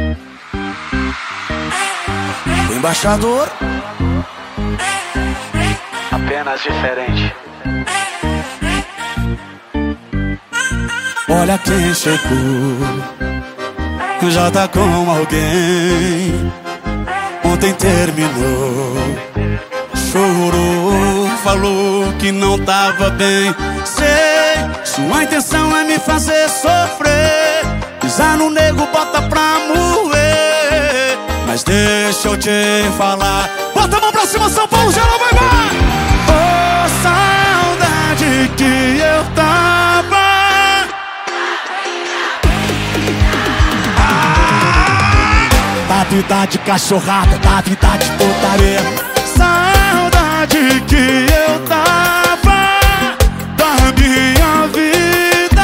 O embaixador, apenas diferente. olha quem chegou, já tá com alguém. Ontem terminou, chorou, falou que não tava bem. Sei, sua intenção é me fazer sofrer, pisar no nego, bota pra moer. Mas deixa eu te falar, bota a mão pra cima, São Paulo, geral vai lá. Oh, saudade que eu tava. Da vida de cachorrada, da vida de putaria. Saudade que eu tava da minha vida.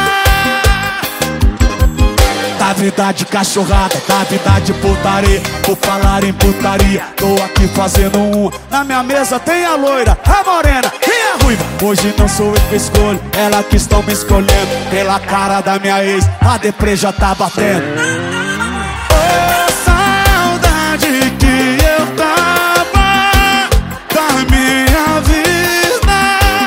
Da vida de cachorrada, da vida de putaria. Por falar em putaria, tô aqui fazendo um. Na minha mesa tem a loira, a morena e a ruiva. Hoje não sou eu que escolho, ela que estão me escolhendo. Pela cara da minha ex, a deprê já tá batendo. Que eu tava da minha vida.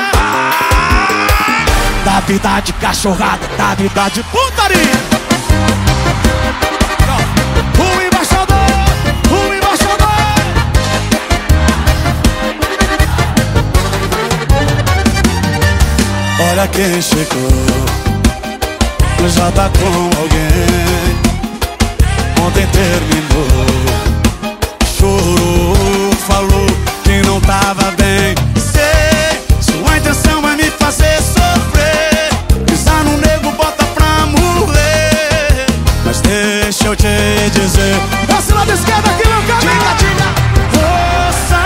Da vida de cachorrada, da vida de putaria. O embaixador, o embaixador. Olha quem chegou, já tá com alguém. Ontem terminou, chorou, falou que não tava bem. Sei, sua intenção é me fazer sofrer, pisar no nego, bota pra morrer. Mas deixa eu te dizer, passe lá da esquerda aqui, meu caminho. Força.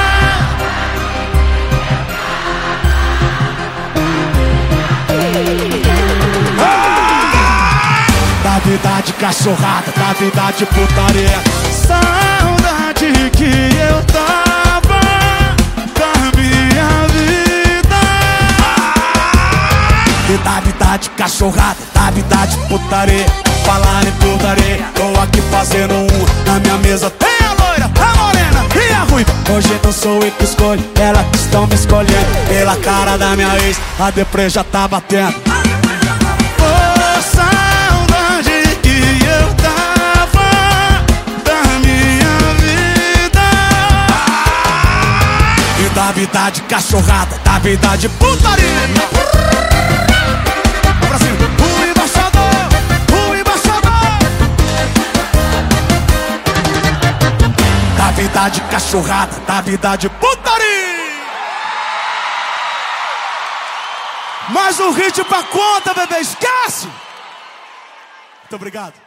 Da vida de cachorrada, da vida de putaria. Saudade que eu tava da minha vida. E da vida de cachorrada, da vida de putaria. Falar em putaria, tô aqui fazendo um. Na minha mesa tem a loira, a morena e a ruiva. Hoje não sou eu que escolho, ela que estão me escolhendo. Pela cara da minha ex, a deprê já tá batendo. Da vida de cachorrada, da vida de putaria. Pra cima, o embaixador, o embaixador. Da vida de cachorrada, da vida de putaria. Mais um hit pra conta, bebê, esquece. Muito obrigado.